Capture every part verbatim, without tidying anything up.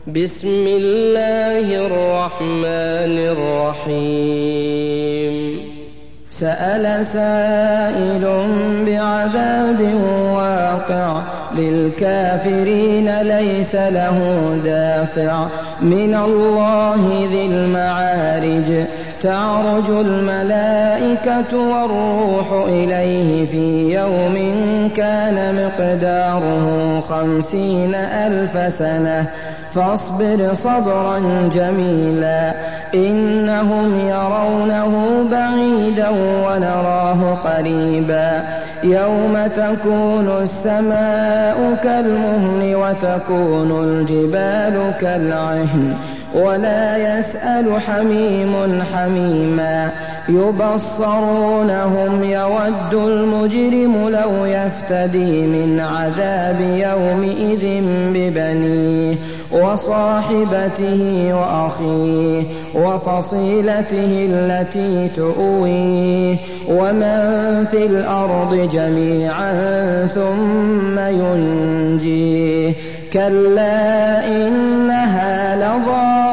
بسم الله الرحمن الرحيم سأل سائل بعذاب واقع للكافرين ليس له دافع من الله ذي المعارج تعرج الملائكة والروح إليه في يوم كان مقداره خمسين ألف سنة فاصبر صبرا جميلا إنهم يرونه بعيدا ونراه قريبا يوم تكون السماء كالمهل وتكون الجبال كالعهن ولا يسأل حميم حميما يبصرونهم يود المجرم لو يفتدي من عذاب يومئذ ببنيه وصاحبته وأخيه وفصيلته التي تؤويه ومن في الأرض جميعا ثم ينجيه كلا إنها لظى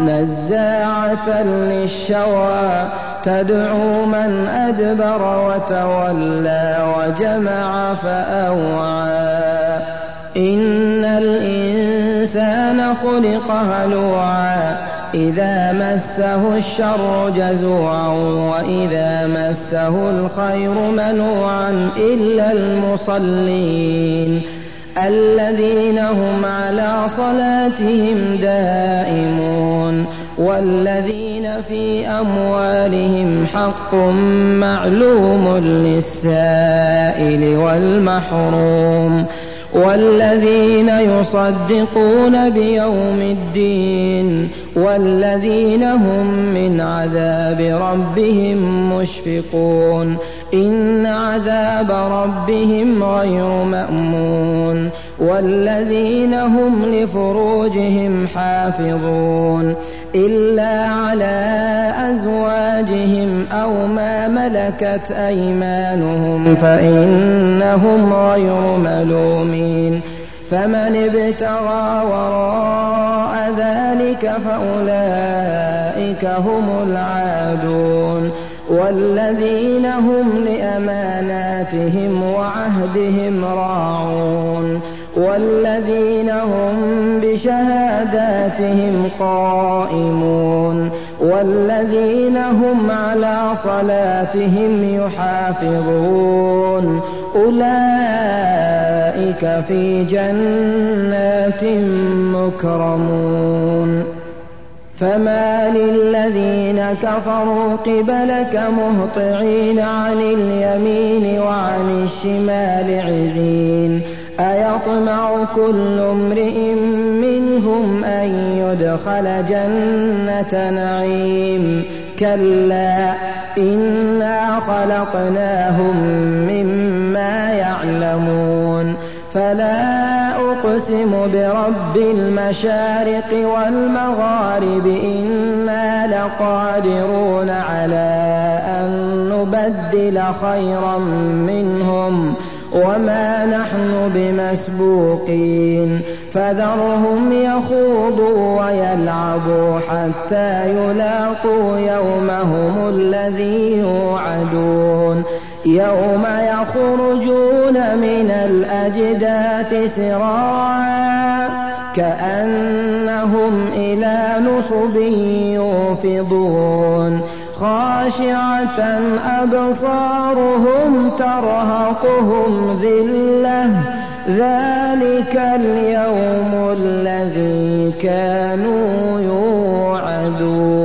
نزاعة للشوى تدعو من أدبر وتولى وجمع فأوعى إن الإنسان خلق هلوعا إذا مسه الشر جزوعا وإذا مسه الخير منوعا إلا المصلين الذين هم على صلاتهم دائمون والذين في أموالهم حق معلوم للسائل والمحروم والذين يصدقون بيوم الدين والذين هم من عذاب ربهم مشفقون إن عذاب ربهم غير مأمون والذين هم لفروجهم حافظون إلا على أزواجهم أو ما ملكت أيمانهم فإنهم غير ملومين فمن ابتغى وراء ذلك فأولئك هم العادون والذين هم لأماناتهم وعهدهم راعون والذين هم بشهاداتهم قائمون والذين هم على صلاتهم يحافظون أولئك في جنات مكرمون فما للذين كفروا قبلك مهطعين عن اليمين وعن الشمال عزين أيطمع كل امرئ منهم أن يدخل جنة نعيم كلا إنا خلقناهم مما يعلمون فلا أقسم برب المشارق والمغارب إنا لقادرون على أن نبدل خيرا منهم وما نحن بمسبوقين فذرهم يخوضوا ويلعبوا حتى يلاقوا يومهم الذي يوعدون يوم يخرجون من الأجداث سراعا كأنهم إلى نصب يوفضون خاشعة أبصارهم ترهقهم ذلة ذلك اليوم الذي كانوا يوعدون.